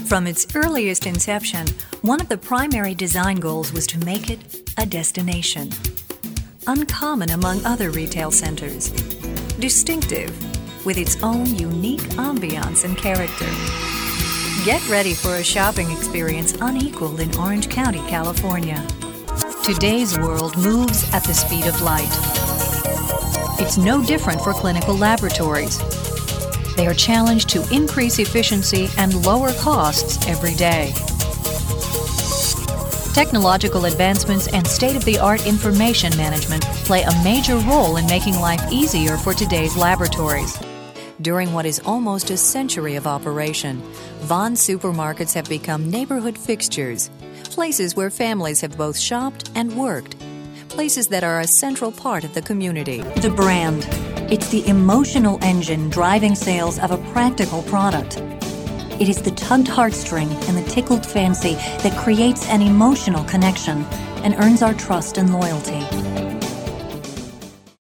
From its earliest inception, one of the primary design goals was to make it a destination. Uncommon among other retail centers. Distinctive, with its own unique ambiance and character. Get ready for a shopping experience unequaled in Orange County, California. Today's world moves at the speed of light. It's no different for clinical laboratories. They are challenged to increase efficiency and lower costs every day. Technological advancements and state-of-the-art information management play a major role in making life easier for today's laboratories. During what is almost a century of operation, Vons supermarkets have become neighborhood fixtures, places where families have both shopped and worked, places that are a central part of the community. The brand. It's the emotional engine driving sales of a practical product. It is the tugged heartstring and the tickled fancy that creates an emotional connection and earns our trust and loyalty.